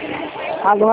Alô?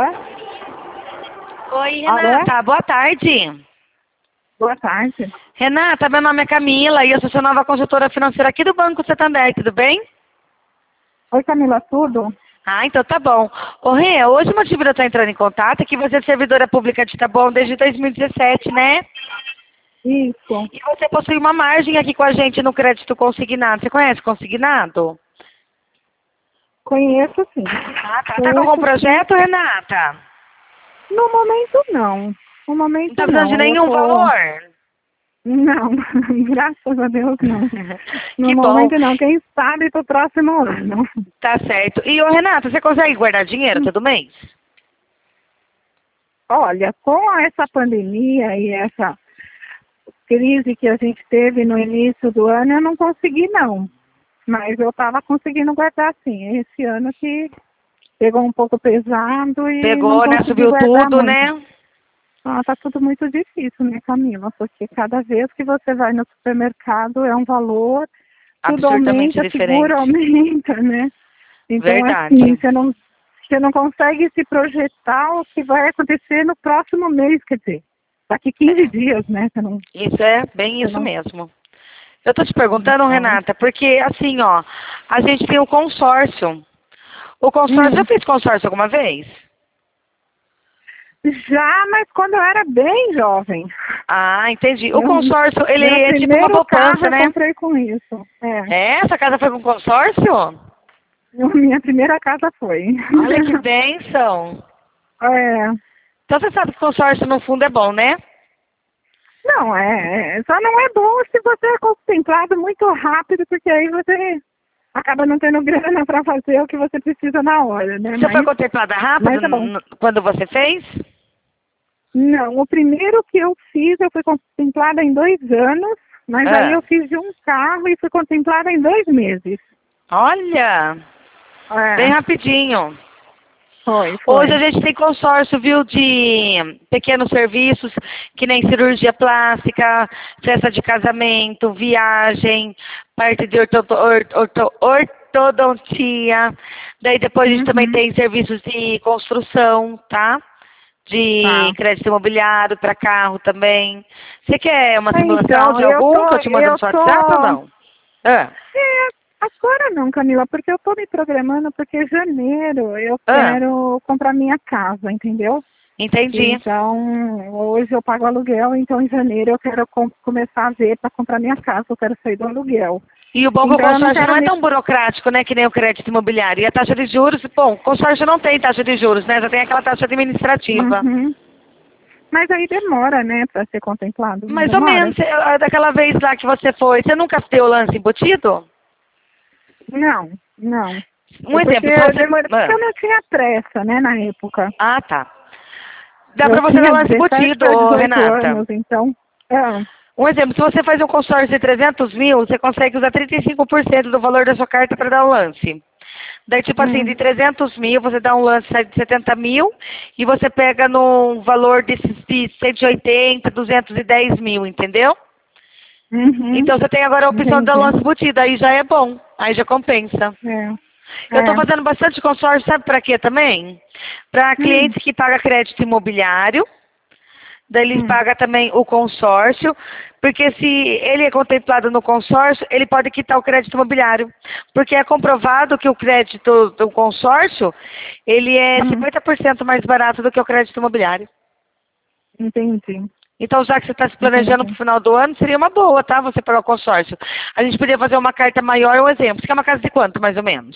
Oi, Alô? Renata, boa tarde. Boa tarde. Renata, meu nome é Camila e eu sou sua nova consultora financeira aqui do Banco Santander, tudo bem? Oi, Camila, tudo? Ah, então tá bom. Ô, Rê, hoje o motivo de eu estar entrando em contato é que você é servidora pública de Taboão desde 2017, né? Isso. E você possui uma margem aqui com a gente no crédito consignado. Você conhece consignado? Conheço sim. Ah, tá. Tá com algum Conheço sim. projeto, Renata? No momento, não. No Não momento, tá precisando de não. Eu nenhum tô... valor? Não, graças a Deus, não. No Que bom. momento, não. Quem sabe pro próximo ano. Tá certo. E, ô, Renata, você consegue guardar dinheiro todo mês? Olha, com essa pandemia e essa crise que a gente teve no início do ano, eu não consegui, não. Mas eu estava conseguindo guardar, sim. Esse ano que pegou um pouco pesado e não Pegou, né? consegui Subiu guardar tudo, muito. né? Ah, tá tudo muito difícil, né, Camila? Porque cada vez que você vai no supermercado é um valor, tudo Absurdamente aumenta, seguro diferente. aumenta, né? Então, assim, Verdade. você não consegue se projetar o que vai acontecer no próximo mês, quer dizer, daqui 15 É. dias, né? Isso é bem Você isso não... mesmo. Eu tô te perguntando, Então, Renata, porque assim, ó, a gente tem o consórcio. O consórcio, já hum, fez consórcio alguma vez? já, mas quando eu era bem jovem. Ah, entendi. O Meu, consórcio, ele meu é tipo uma primeiro carro poupança, eu né? comprei com isso. É, É, essa casa foi com consórcio? minha primeira casa foi. Olha que bênção. É, Então você sabe que consórcio no fundo é bom, né? não, só não é bom se você é contemplado muito rápido, porque aí você acaba não tendo grana para fazer o que você precisa na hora, né? Você foi contemplada rápido Mas é bom. quando você fez? Não, o primeiro que eu fiz, eu fui contemplada em 2 anos, mas aí Ah, eu fiz de um carro e fui contemplada em 2 meses. olha, bem É, rapidinho. foi, Hoje a foi. gente tem consórcio, viu, de pequenos serviços, que nem cirurgia plástica, festa de casamento, viagem, parte de ortodontia. Daí depois a gente também Uhum, tem serviços de construção, tá? De tá. crédito imobiliário para carro também. Você quer uma simulação Então, de algum que eu te mando no seu WhatsApp ou não? Ah, É, agora não, Camila, porque eu tô me programando, porque em janeiro eu ah, quero comprar minha casa, entendeu? entendi. Então, hoje eu pago aluguel, então em janeiro eu quero começar a ver para comprar minha casa, eu quero sair do aluguel. E o bom é que o Então eu não consórcio não quero é me... tão burocrático, né, que nem o crédito imobiliário. E a taxa de juros, bom, o consórcio não tem taxa de juros, né? Já tem aquela taxa administrativa. Uhum. Mas aí demora, né, para ser contemplado, não Mais ou demora? menos, daquela vez lá que você foi, você nunca deu o lance embutido? Não, não. Um É porque exemplo, se eu você... demorei, porque eu não tinha pressa, né, na época. tá. Dá Eu pra você dar tinha o lance 17 embutido, para ô, 18 Renata. anos, então... É. Um exemplo, se você faz um consórcio de 300 mil, você consegue usar 35% do valor da sua carta para dar o lance. Daí, tipo assim, de Hum. 300 mil, você dá um lance de 70 mil e você pega num valor de 180, 210 mil, entendeu? Uhum. Então você tem agora a opção de dar Entendi. lance embutido, aí já é bom, aí já compensa. É. Eu estou É. fazendo bastante consórcio, sabe para quê também? Para Hum. clientes que pagam crédito imobiliário. Daí ele Hum. paga também o consórcio, porque se ele é contemplado no consórcio, ele pode quitar o crédito imobiliário. Porque é comprovado que o crédito do consórcio, ele é Hum. 50% mais barato do que o crédito imobiliário. Entendi. Então, já que você está se planejando para Entendi. o final do ano, seria uma boa, tá? Você pagar o consórcio. A gente poderia fazer uma carta maior, um exemplo. Você quer uma casa de quanto, mais ou menos?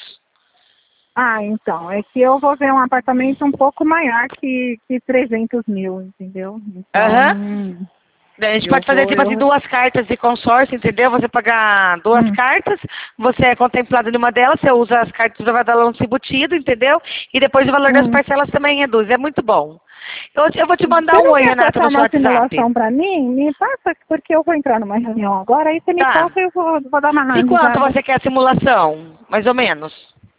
Ah, então, é que eu vou ver um apartamento um pouco maior que 300 mil, entendeu? Aham. Então, Daí a gente eu pode fazer vou, tipo assim eu... duas cartas de consórcio, entendeu? Você pagar duas Hum. cartas, você é contemplado numa delas, você usa as cartas do Vadalão embutido, entendeu? E depois o valor das Hum. parcelas também reduz. É muito bom. Eu vou te mandar Você um não oi, quer Renata, passar no seu uma WhatsApp. simulação para mim? Me passa, porque eu vou entrar numa reunião agora, aí você me Tá. passa e eu vou dar uma De quanto analisada. você quer a simulação? Mais ou menos.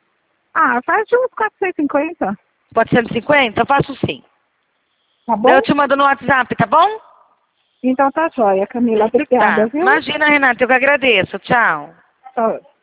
Ah, faz de uns 450, 450? Eu faço sim. tá Daí bom? eu te mando no WhatsApp, tá bom? Então tá joia, Camila. Obrigada, Tá. viu? Imagina, Renata, eu que agradeço. Tchau. Tá.